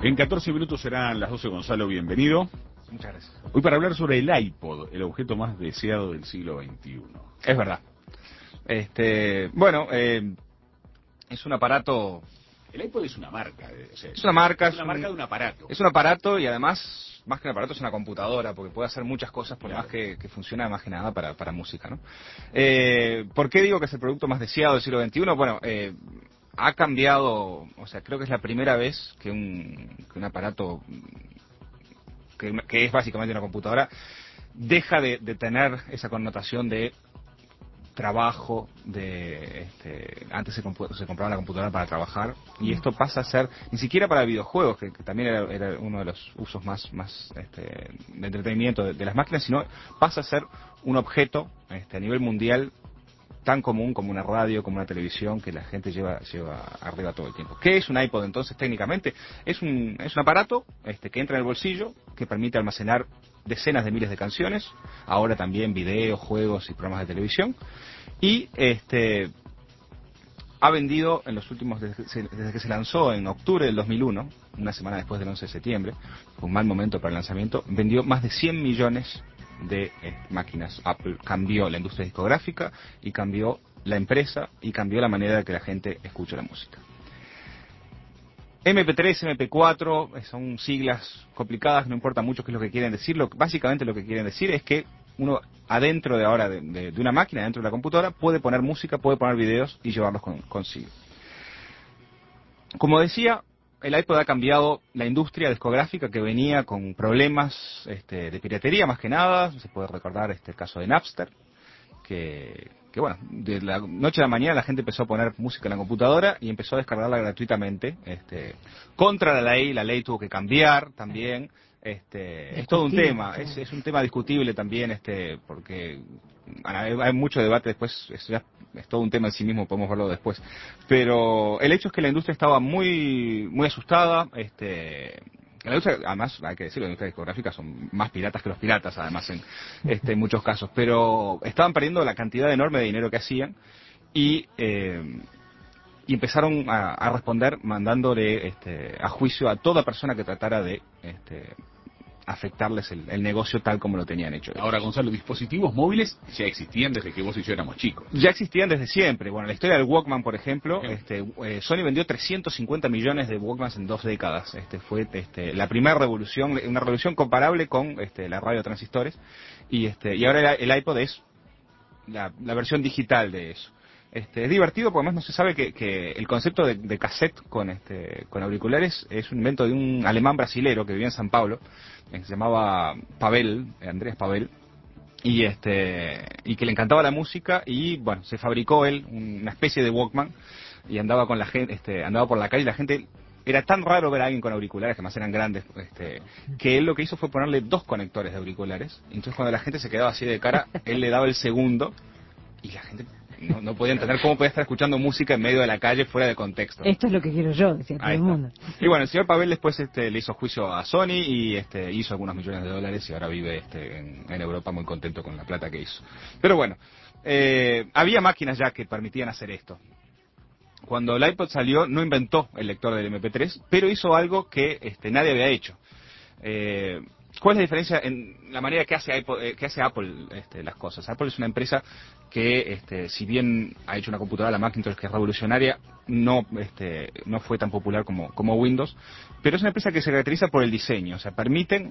En 14 minutos serán las 12, Gonzalo, bienvenido. Muchas gracias. Hoy para hablar sobre el iPod, el objeto más deseado del siglo XXI. Es verdad. Bueno, es un aparato... El iPod es una marca. Es una marca. Es una marca de un aparato. Es un aparato y además, más que un aparato, es una computadora, porque puede hacer muchas cosas, por Claro. más que funciona más que nada para música, ¿no? ¿Por qué digo que es el producto más deseado del siglo XXI? Bueno, ha cambiado, o sea, creo que es la primera vez que un aparato que es básicamente una computadora deja de tener esa connotación de trabajo, antes se compraba la computadora para trabajar y esto pasa a ser ni siquiera para videojuegos, que también era uno de los usos más de entretenimiento de las máquinas, sino pasa a ser un objeto a nivel mundial tan común como una radio, como una televisión, que la gente lleva arriba todo el tiempo. ¿Qué es un iPod entonces técnicamente? Es un aparato que entra en el bolsillo, que permite almacenar decenas de miles de canciones, ahora también videos, juegos y programas de televisión, y ha vendido en los últimos, desde que se lanzó en octubre del 2001, una semana después del 11 de septiembre, fue un mal momento para el lanzamiento, vendió más de 100 millones de máquinas. Apple cambió la industria discográfica y cambió la empresa y cambió la manera de que la gente escucha la música. MP3, MP4 son siglas complicadas, no importa mucho qué es lo que quieren decir. Básicamente lo que quieren decir es que uno adentro de ahora de una máquina, dentro de la computadora, puede poner música, puede poner videos y llevarlos consigo. Como decía, el iPod ha cambiado la industria discográfica, que venía con problemas de piratería más que nada. Se puede recordar el caso de Napster, que bueno, de la noche a la mañana la gente empezó a poner música en la computadora y empezó a descargarla gratuitamente, contra la ley tuvo que cambiar también. Es todo un tema, es un tema discutible también, porque hay mucho debate después, eso ya es todo un tema en sí mismo, podemos verlo después. Pero el hecho es que la industria estaba muy asustada. La industria, además, hay que decirlo, la industria discográfica son más piratas que los piratas, además, en muchos casos. Pero estaban perdiendo la cantidad enorme de dinero que hacían y empezaron a responder mandándole a juicio a toda persona que tratara de afectarles el negocio tal como lo tenían hecho. Ahora, Gonzalo, dispositivos móviles ya existían desde que vos y yo éramos chicos. Ya existían desde siempre. Bueno, la historia del Walkman, por ejemplo, Sony vendió 350 millones de Walkmans en 2 décadas. Fue la primera revolución, una revolución comparable con la radio de transistores. Y ahora el iPod es la versión digital de eso. Es divertido porque además no se sabe que el concepto de cassette con auriculares es un invento de un alemán brasilero que vivía en San Pablo, que se llamaba Pavel, Andrés Pavel, y que le encantaba la música y bueno, se fabricó él una especie de Walkman y andaba con la gente, andaba por la calle y la gente. Era tan raro ver a alguien con auriculares, que más eran grandes, que él lo que hizo fue ponerle 2 conectores de auriculares. Entonces cuando la gente se quedaba así de cara, él le daba el segundo y la gente no podía entender cómo podía estar escuchando música en medio de la calle fuera de contexto. Esto es lo que quiero yo, decía todo el mundo. Y bueno, el señor Pavel después le hizo juicio a Sony y hizo algunos millones de dólares y ahora vive en Europa muy contento con la plata que hizo. Pero bueno, había máquinas ya que permitían hacer esto. Cuando el iPod salió no inventó el lector del MP3, pero hizo algo que nadie había hecho. ¿Cuál es la diferencia en la manera que hace Apple las cosas? Apple es una empresa que, si bien ha hecho una computadora, la Macintosh, que es revolucionaria, no fue tan popular como Windows, pero es una empresa que se caracteriza por el diseño, o sea, permiten,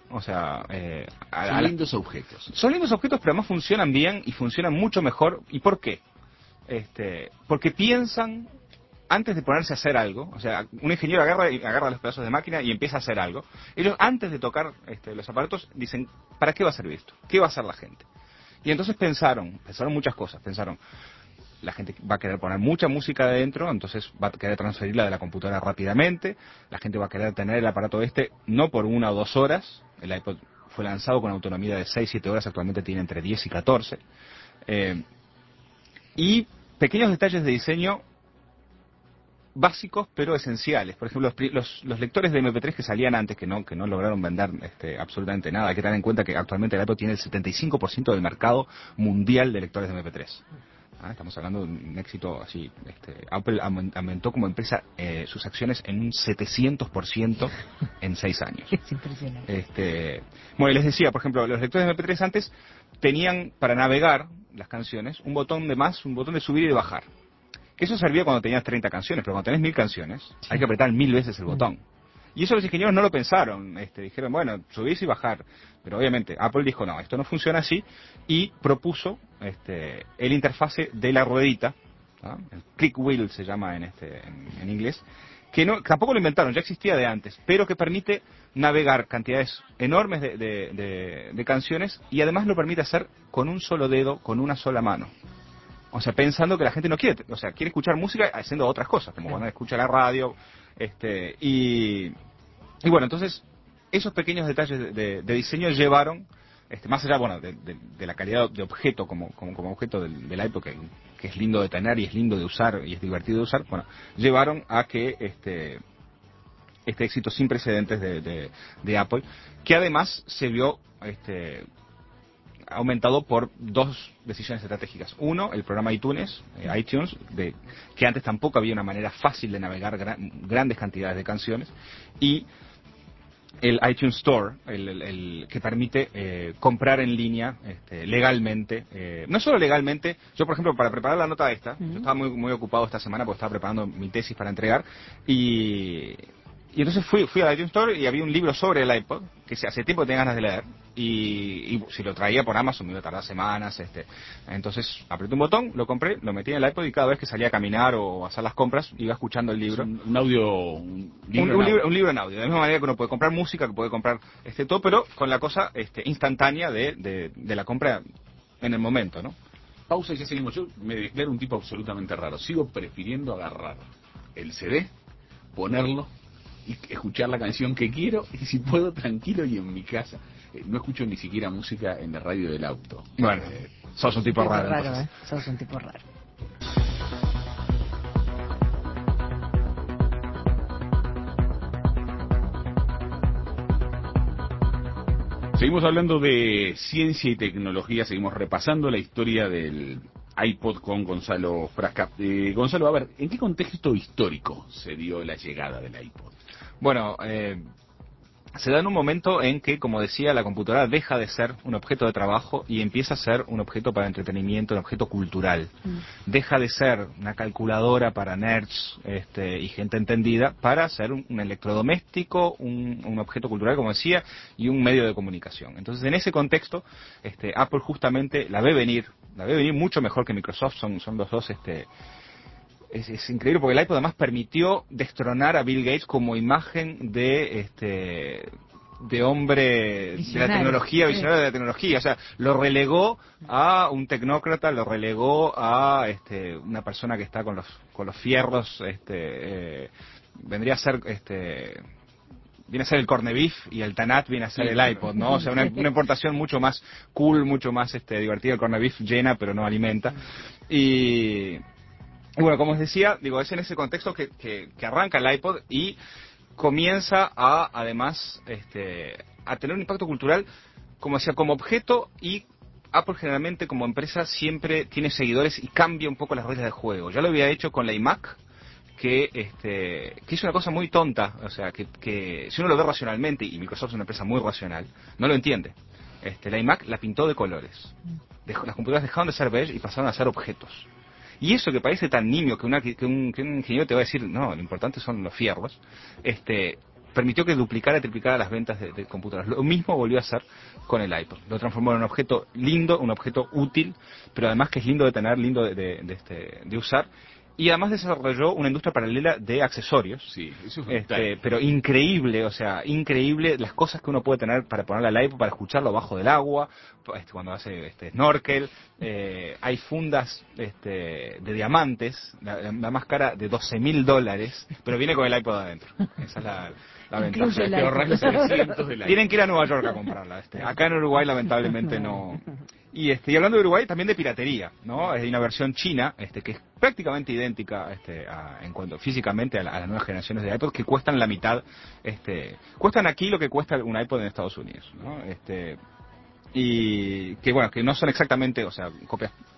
son lindos objetos. Son lindos objetos, pero además funcionan bien y funcionan mucho mejor. ¿Y por qué? Porque piensan antes de ponerse a hacer algo. O sea, un ingeniero agarra los pedazos de máquina y empieza a hacer algo. Ellos, antes de tocar los aparatos, dicen, ¿para qué va a servir esto? ¿Qué va a hacer la gente? Y entonces pensaron muchas cosas. Pensaron, la gente va a querer poner mucha música adentro, entonces va a querer transferirla de la computadora rápidamente. La gente va a querer tener el aparato no por 1 o 2 horas. El iPod fue lanzado con autonomía de 6-7 horas, actualmente tiene entre 10 y 14. Y pequeños detalles de diseño básicos pero esenciales. Por ejemplo, los lectores de MP3 que salían antes, que no lograron vender absolutamente nada. Hay que tener en cuenta que actualmente el iPod tiene el 75% del mercado mundial de lectores de MP3. Estamos hablando de un éxito así. Apple aumentó como empresa sus acciones en un 700% en 6 años. Es impresionante. Bueno, y les decía, por ejemplo, los lectores de MP3 antes tenían para navegar las canciones un botón de más, un botón de subir y de bajar. Que eso servía cuando tenías 30 canciones, pero cuando tenés 1000 canciones, hay que apretar 1000 veces el botón. Y eso los ingenieros no lo pensaron, dijeron, bueno, subís y bajar. Pero obviamente Apple dijo, no, esto no funciona así, y propuso el interfase de la ruedita, ¿no? El click wheel se llama en inglés, que no, tampoco lo inventaron, ya existía de antes, pero que permite navegar cantidades enormes de canciones, y además lo permite hacer con un solo dedo, con una sola mano. O sea, pensando que la gente no quiere, o sea, quiere escuchar música haciendo otras cosas, como cuando escucha la radio, y bueno, entonces, esos pequeños detalles de diseño llevaron, más allá, bueno, de la calidad de objeto como objeto del iPod, que es lindo de tener y es lindo de usar y es divertido de usar, bueno, llevaron a que este éxito sin precedentes de Apple, que además se vio aumentado por dos decisiones estratégicas. Uno, el programa iTunes, que antes tampoco había una manera fácil de navegar grandes cantidades de canciones, y el iTunes Store, el que permite comprar en línea legalmente. No solo legalmente, yo por ejemplo, para preparar la nota esta, yo estaba muy ocupado esta semana porque estaba preparando mi tesis para entregar, y entonces fui al iTunes Store y había un libro sobre el iPod, que hace tiempo que tenía ganas de leer, y si lo traía por Amazon me iba a tardar semanas. Entonces apreté un botón, lo compré, lo metí en el iPod, y cada vez que salía a caminar o a hacer las compras, iba escuchando el libro. Un audio... Un libro en audio. De la misma manera que uno puede comprar música, que puede comprar todo, pero con la cosa instantánea de la compra en el momento, ¿no? Pausa y ya seguimos. Yo me declaro un tipo absolutamente raro. Sigo prefiriendo agarrar el CD, ponerlo y escuchar la canción que quiero, y si puedo tranquilo y en mi casa. No escucho ni siquiera música en la radio del auto. Bueno, sos un tipo raro. Sos un tipo raro. Seguimos hablando de ciencia y tecnología, seguimos repasando la historia del iPod con Gonzalo Frasca. Gonzalo, a ver, ¿en qué contexto histórico se dio la llegada del iPod? Bueno, se da en un momento en que, como decía, la computadora deja de ser un objeto de trabajo y empieza a ser un objeto para entretenimiento, un objeto cultural. Deja de ser una calculadora para nerds y gente entendida, para ser un electrodoméstico, un objeto cultural, como decía, y un medio de comunicación. Entonces, en ese contexto, Apple justamente la ve venir mucho mejor que Microsoft. Son los dos Es increíble porque el iPod además permitió destronar a Bill Gates como imagen de hombre visionario, de la tecnología, visionario de la tecnología. O sea, lo relegó a un tecnócrata, lo relegó a una persona que está con los fierros, vendría a ser viene a ser el corned beef, y el Tanat viene a ser el iPod, ¿no? O sea, una importación mucho más cool, mucho más divertida. El corned beef llena pero no alimenta. Y bueno, como os decía, es en ese contexto que arranca el iPod y comienza además, a tener un impacto cultural, como decía, como objeto, y Apple generalmente como empresa siempre tiene seguidores y cambia un poco las reglas de juego. Ya lo había hecho con la iMac, que es una cosa muy tonta, o sea, que si uno lo ve racionalmente, y Microsoft es una empresa muy racional, no lo entiende. La iMac la pintó de colores. Las computadoras dejaron de ser beige y pasaron a ser objetos. Y eso que parece tan nimio, que un ingeniero te va a decir, no, lo importante son los fierros, permitió que duplicara y triplicara las ventas de computadoras. Lo mismo volvió a hacer con el iPod. Lo transformó en un objeto lindo, un objeto útil, pero además que es lindo de tener, lindo de usar. Y además desarrolló una industria paralela de accesorios. Sí, eso es pero increíble, o sea, increíble las cosas que uno puede tener para ponerle al iPod, para escucharlo bajo del agua, cuando hace snorkel. Hay fundas de diamantes, la más cara de $12,000, pero viene con el iPod adentro. Esa es la ventaja. Incluye el Te ahorras los 300 del iPod. Tienen que ir a Nueva York a comprarla. Acá en Uruguay lamentablemente no. Y hablando de Uruguay, también de piratería, ¿no? Hay una versión china, que es prácticamente idéntica, en cuanto físicamente a las nuevas generaciones de iPod, que cuestan la mitad, cuestan aquí lo que cuesta un iPod en Estados Unidos, ¿no? Y que bueno, que no son exactamente, o sea, copias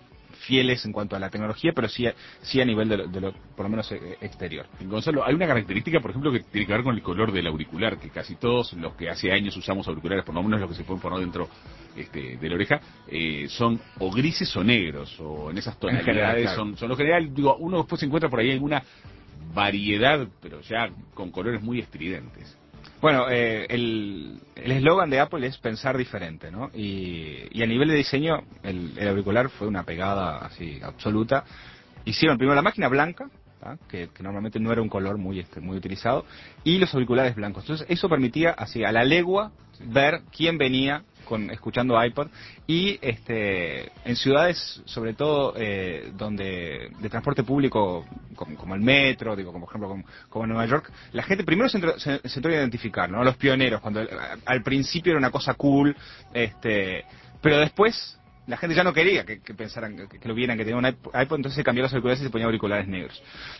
fieles en cuanto a la tecnología, pero sí a nivel de lo por lo menos exterior. Gonzalo, hay una característica, por ejemplo, que tiene que ver con el color del auricular, que casi todos los que hace años usamos auriculares, por lo menos los que se pueden poner dentro de la oreja, son o grises o negros, o en esas tonalidades, general, claro. son lo general. Digo, uno después se encuentra por ahí alguna variedad, pero ya con colores muy estridentes. Bueno, el eslogan de Apple es pensar diferente, ¿no? Y a nivel de diseño, el auricular fue una pegada así absoluta. Hicieron primero la máquina blanca, ¿tá? que normalmente no era un color muy utilizado, y los auriculares blancos. Entonces eso permitía así a la legua ver quién venía escuchando iPod, y en ciudades sobre todo donde de transporte público como el metro, digo, como por ejemplo como en Nueva York, la gente primero se entró a identificar, ¿no? Los pioneros, cuando al principio era una cosa cool, pero después la gente ya no quería que pensaran, que lo vieran, que tenían un iPod, entonces se cambió los auriculares y se ponía auriculares negros.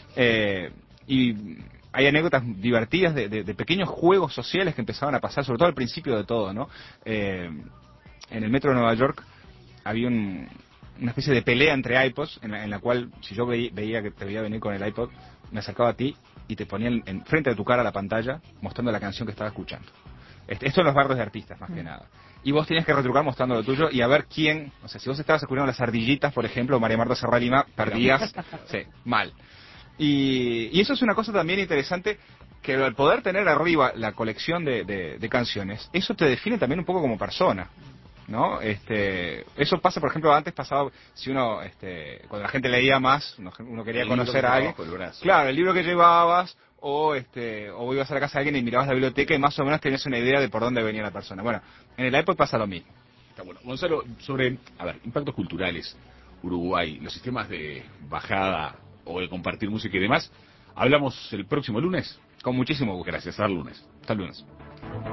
Y hay anécdotas divertidas de pequeños juegos sociales que empezaban a pasar, sobre todo al principio de todo, ¿no? En el metro de Nueva York había una especie de pelea entre iPods, en la cual, si yo veía que te veía venir con el iPod, me acercaba a ti y te ponía en frente de tu cara la pantalla, mostrando la canción que estaba escuchando. Esto en los barrios de artistas, más que nada. Y vos tenías que retrucar mostrando lo tuyo y a ver quién, o sea, si vos estabas escuchando Las Ardillitas, por ejemplo, o María Marta Serra Lima, perdías, sí, mal. Y eso es una cosa también interesante, que al poder tener arriba la colección de canciones, eso te define también un poco como persona, ¿no? Eso pasa, por ejemplo, antes pasaba, si uno, cuando la gente leía más, uno quería conocer a alguien, claro, el libro que llevabas, o ibas a la casa de alguien y mirabas la biblioteca y más o menos tenías una idea de por dónde venía la persona. Bueno, en el iPod pasa lo mismo. Está bueno. Gonzalo, sobre, impactos culturales, Uruguay, los sistemas de bajada o de compartir música y demás, hablamos el próximo lunes. Con muchísimo gusto. Gracias, hasta el lunes. Hasta el lunes.